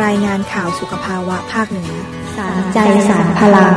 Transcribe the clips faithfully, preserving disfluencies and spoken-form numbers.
รายงานข่าวสุขภาวะภาคเหนือสารใจสารพลัง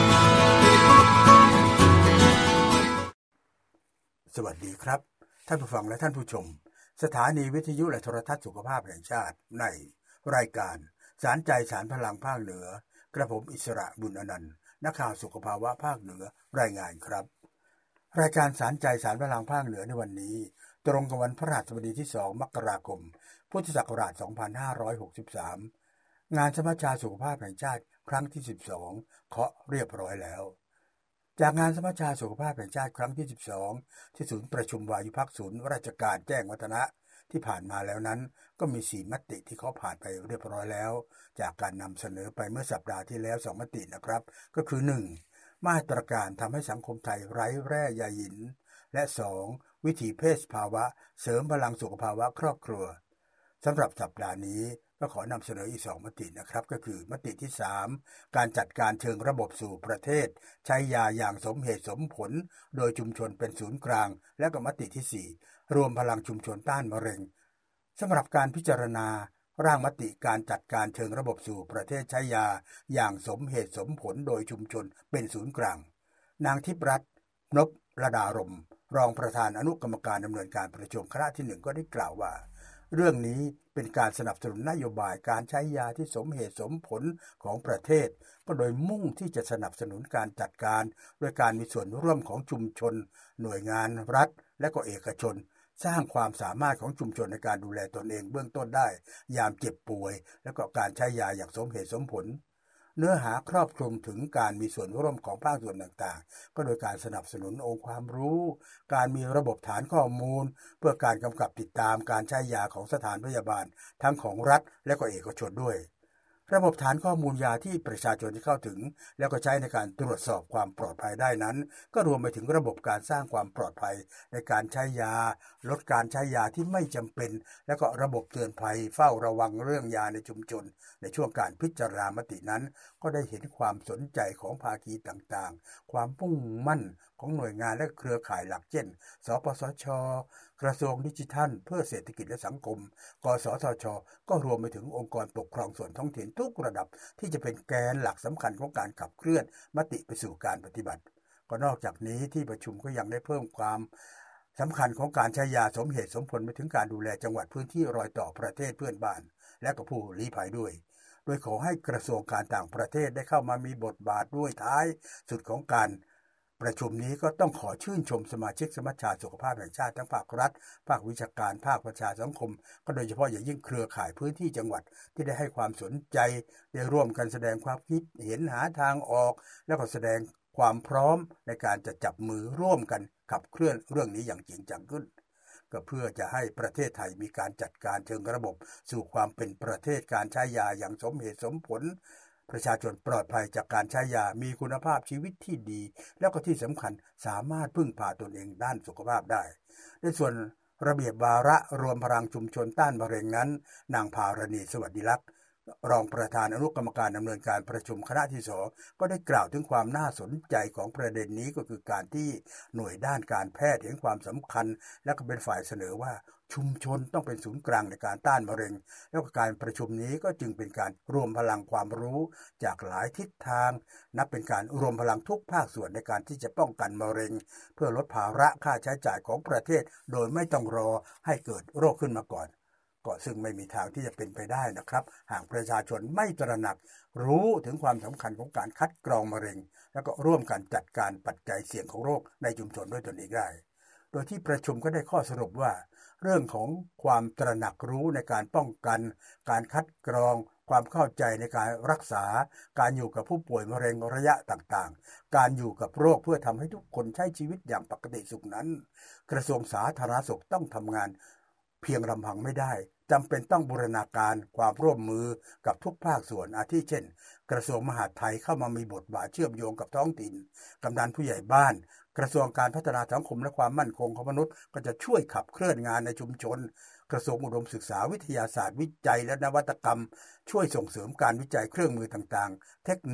สวัสดีครับท่านผู้ฟังและท่านผู้ชมสถานีวิทยุและโทรทัศน์สุขภาพแห่งชาติในรายการสารใจสารพลังภาคเหนือกระผมอิสระบุญอนันต์นักข่าวสุขภาวะภาคเหนือรายงานครับรายการสารใจสารพลังภาคเหนือในวันนี้ตรงกับวันพฤหัสบดีที่สองมกราคมพุทธศักราชสองพันห้าร้อยหกสิบสามงานสมัชชาสุขภาพแห่งชาติครั้งที่สิบสองเคาะเรียบร้อยแล้วจากงานสมัชชาสุขภาพแห่งชาติครั้งที่สิบสองที่ศูนย์ประชุมวายุพักศูนย์ราชการแจ้งวัฒนะที่ผ่านมาแล้วนั้นก็มีสี่มติที่เขาผ่านไปเรียบร้อยแล้วจากการนำเสนอไปเมื่อสัปดาห์ที่แล้วสองมตินะครับก็คือหนึ่งมาตรการทำให้สังคมไทยไร้แร่ยาหยินและสองวิถีเพศภาวะเสริมพลังสุขภาวะครอบครัวสำหรับสัปดาห์นี้ก็ขอนำเสนออีกสองมตินะครับก็คือมติที่สามการจัดการเชิงระบบสู่ประเทศใช้ยาอย่างสมเหตุสมผลโดยชุมชนเป็นศูนย์กลางและก็มติที่สี่รวมพลังชุมชนต้านมะเร็งสำหรับการพิจารณาร่างมติการจัดการเชิงระบบสู่ประเทศใช้ยาอย่างสมเหตุสมผลโดยชุมชนเป็นศูนย์กลางนางทิพย์รัตน์นพระดารมรองประธานอนุกรรมการดำเนินการประชุมคณะที่หนึ่งก็ได้กล่าวว่าเรื่องนี้เป็นการสนับสนุนนโยบายการใช้ยาที่สมเหตุสมผลของประเทศก็โดยมุ่งที่จะสนับสนุนการจัดการโดยการมีส่วนร่วมของชุมชนหน่วยงานรัฐและก็เอกชนสร้างความสามารถของชุมชนในการดูแลตนเองเบื้องต้นได้ยามเจ็บป่วยและก็การใช้ยาอย่างสมเหตุสมผลเนื้อหาครอบคลุมถึงการมีส่วนร่วมของภาคส่วนต่างๆก็โดยการสนับสนุนองค์ความรู้การมีระบบฐานข้อมูลเพื่อการกำกับติดตามการใช้ยาของสถานพยาบาลทั้งของรัฐและก็เอกชนด้วยระบบฐานข้อมูลยาที่ประชาชนที่เข้าถึงแล้วก็ใช้ในการตรวจสอบความปลอดภัยได้นั้นก็รวมไปถึงระบบการสร้างความปลอดภัยในการใช้ยาลดการใช้ยาที่ไม่จำเป็นแล้วก็ระบบเตือนภัยเฝ้าระวังเรื่องยาในชุมชนในช่วงการพิจารณามตินั้นก็ได้เห็นความสนใจของภาคีต่างๆความมุ่งมั่นของหน่วยงานและเครือข่ายหลักเช่นสปสช.กระทรวงดิจิทัลเพื่อเศรษฐกิจและสังคมกสทช.ก็รวมไปถึงองค์กรปกครองส่วนท้องถิ่นทุกระดับที่จะเป็นแกนหลักสำคัญของการขับเคลื่อนมติไปสู่การปฏิบัติก็นอกจากนี้ที่ประชุมก็ยังได้เพิ่มความสำคัญของการใช้ยาสมเหตุสมผลไปถึงการดูแลจังหวัดพื้นที่รอยต่อประเทศเพื่อนบ้านและก็ผู้ลี้ภัยด้วยโดยขอให้กระทรวงการต่างประเทศได้เข้ามามีบทบาทด้วยท้ายสุดของการประชุมนี้ก็ต้องขอชื่นชมสมาชิกสมัชชาสุขภาพแห่งชาติทั้งภาครัฐภาควิชาการภาคประชาสังคมก็โดยเฉพาะอย่างยิ่งเครือข่ายพื้นที่จังหวัดที่ได้ให้ความสนใจได้ร่วมกันแสดงความคิดเห็นหาทางออกแล้วก็แสดงความพร้อมในการจะจับมือร่วมกันขับเคลื่อนเรื่องนี้อย่างจริงจังขึ้นก็เพื่อจะให้ประเทศไทยมีการจัดการเชิงระบบสู่ความเป็นประเทศการใช้ยาอย่างสมเหตุสมผลประชาชนปลอดภัยจากการใช้ยามีคุณภาพชีวิตที่ดีแล้วก็ที่สำคัญสามารถพึ่งพาตนเองด้านสุขภาพได้ในส่วนระเบียบวาระรวมพลังชุมชนต้านมะเร็งนั้นนางภารณีสวัสดิลักษณ์รองประธานอนุกรรมการดำเนินการประชุมคณะที่สองก็ได้กล่าวถึงความน่าสนใจของประเด็นนี้ก็คือการที่หน่วยด้านการแพทย์เห็นความสำคัญและก็เป็นฝ่ายเสนอว่าชุมชนต้องเป็นศูนย์กลางในการต้านมะเร็งแล้วก็การประชุมนี้ก็จึงเป็นการรวมพลังความรู้จากหลายทิศทางนับเป็นการรวมพลังทุกภาคส่วนในการที่จะป้องกันมะเร็งเพื่อลดภาระค่าใช้จ่ายของประเทศโดยไม่ต้องรอให้เกิดโรคขึ้นมาก่อนก็ซึ่งไม่มีทางที่จะเป็นไปได้นะครับหากประชาชนไม่ตระหนักรู้ถึงความสำคัญของการคัดกรองมะเร็งแล้วก็ร่วมกันจัดการปัจจัยเสี่ยงของโรคในชุมชนด้วยตนเองได้โดยที่ประชุมก็ได้ข้อสรุปว่าเรื่องของความตระหนักรู้ในการป้องกันการคัดกรองความเข้าใจในการรักษาการอยู่กับผู้ป่วยมะเร็งระยะต่างๆการอยู่กับโรคเพื่อทำให้ทุกคนใช้ชีวิตอย่างปกติสุขนั้นกระทรวงสาธารณสุขต้องทำงานเพียงลำพังไม่ได้จำเป็นต้องบูรณาการความร่วมมือกับทุกภาคส่วนอาทิเช่นกระทรวงมหาดไทยเข้ามามีบทบาทเชื่อมโยงกับท้องถิ่นกำนันผู้ใหญ่บ้านกระทรวงการพัฒนาสังคมและความมั่นคงของมนุษย์ก็จะช่วยขับเคลื่อนงานในชุมชนกระทรวงอุดมศึกษาวิทยาศาสตร์วิจัยและนวัตกรรมช่วยส่งเสริมการวิจัยเครื่องมือต่างๆเทคนิค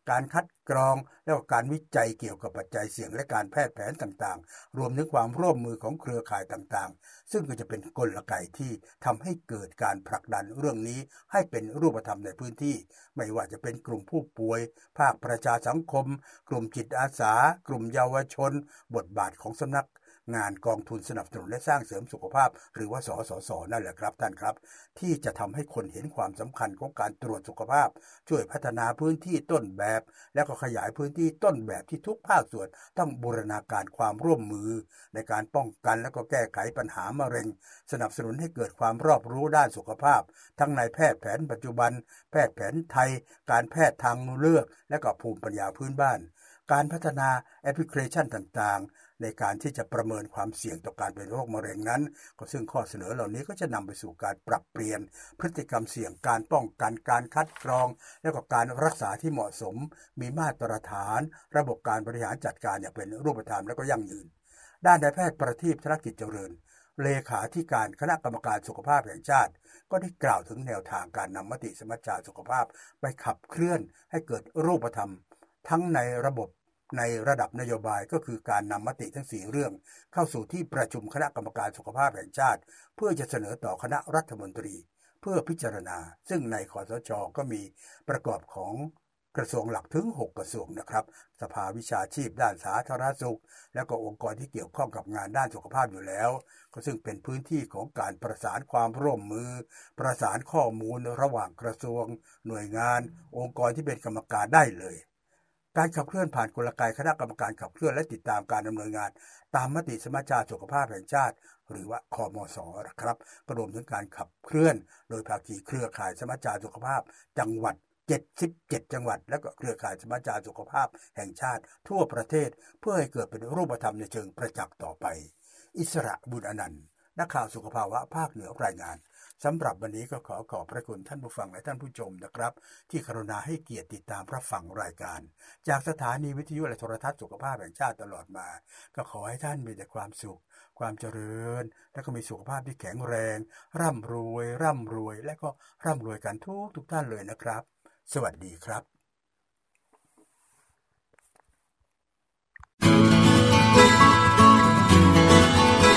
การคัดกรองและการวิจัยเกี่ยวกับปัจจัยเสี่ยงและการแพทย์แผนต่างๆรวมถึงความร่วมมือของเครือข่ายต่างๆซึ่งก็จะเป็นกลไกที่ทำให้เกิดการผลักดันเรื่องนี้ให้เป็นรูปธรรมในพื้นที่ไม่ว่าจะเป็นกลุ่มผู้ป่วยภาคประชาสังคมกลุ่มจิตอาสากลุ่มเยาวชนบทบาทของสำนักงานกองทุนสนับสนุนและสร้างเสริมสุขภาพหรือว่าสสสนั่นแหละครับท่านครับที่จะทำให้คนเห็นความสำคัญของการตรวจสุขภาพช่วยพัฒนาพื้นที่ต้นแบบและก็ขยายพื้นที่ต้นแบบที่ทุกภาคส่วนต้องบูรณาการความร่วมมือในการป้องกันและก็แก้ไขปัญหามะเร็งสนับสนุนให้เกิดความรอบรู้ด้านสุขภาพทั้งในแพทย์แผนปัจจุบันแพทย์แผนไทยการแพทย์ทางเลือกและก็ภูมิปัญญาพื้นบ้านการพัฒนาแอปพลิเคชันต่างๆในการที่จะประเมินความเสี่ยงต่อการเป็นโรคมะเร็งนั้นก็ซึ่งข้อเสนอเหล่านี้ก็จะนำไปสู่การปรับเปลี่ยนพฤติกรรมเสี่ยงการป้องกันการคัดกรองและก็การรักษาที่เหมาะสมมีมาตรฐานระบบการบริหารจัดการอย่างเป็นรูปธรรมและก็ยั่งยืนด้านนายแพทย์ประทีปธนกิจเจริญเลขาธิการคณะกรรมการสุขภาพแห่งชาติก็ได้กล่าวถึงแนวทางการนำมติสมัชชาสุขภาพไปขับเคลื่อนให้เกิดรูปธรรมทั้งในระบบในระดับนโยบายก็คือการนำมติทั้งสี่เรื่องเข้าสู่ที่ประชุมคณะกรรมการสุขภาพแห่งชาติเพื่อจะเสนอต่อคณะรัฐมนตรีเพื่อพิจารณาซึ่งในคสช.ก็มีประกอบของกระทรวงหลักถึงหกกระทรวงนะครับสภาวิชาชีพด้านสาธารณสุขและก็องค์กรที่เกี่ยวข้องกับงานด้านสุขภาพอยู่แล้วก็ซึ่งเป็นพื้นที่ของการประสานความร่วมมือประสานข้อมูลระหว่างกระทรวงหน่วยงานองค์กรที่เป็นกรรมการได้เลยการขับเคลื่อนผ่านกลไกคณะกรรมการขับเคลื่อนและติดตามการดำเนินงานตามมติสมัชชาสุขภาพแห่งชาติหรือว่าคมส.นะครับก็รวมถึงการขับเคลื่อนโดยภาคีเครือข่ายสมัชชาสุขภาพจังหวัดเจ็ดสิบเจ็ดจังหวัดและก็เครือข่ายสมัชชาสุขภาพแห่งชาติทั่วประเทศเพื่อให้เกิดเป็นรูปธรรมในเชิงประจักษ์ต่อไปอิสระบุญอนันต์นักข่าวสุขภาวะภาคเหนือรายงานสำหรับวันนี้ก็ขอขอบพระคุณท่านผู้ฟังและท่านผู้ชมนะครับที่กรุณาให้เกียรติติดตามรับฟังรายการจากสถานีวิทยุและโทรทัศน์สุขภาพแห่งชาติตลอดมาก็ขอให้ท่านมีแต่ความสุขความเจริญและก็มีสุขภาพที่แข็งแรงร่ำรวยร่ำรวยและก็ร่ำรวยกันทุกทุกท่านเลยนะครับสวัสดีครับ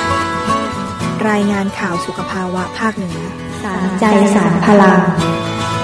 รายงานข่าวสุขภาวะภาคเหนือสารใจสารพลัง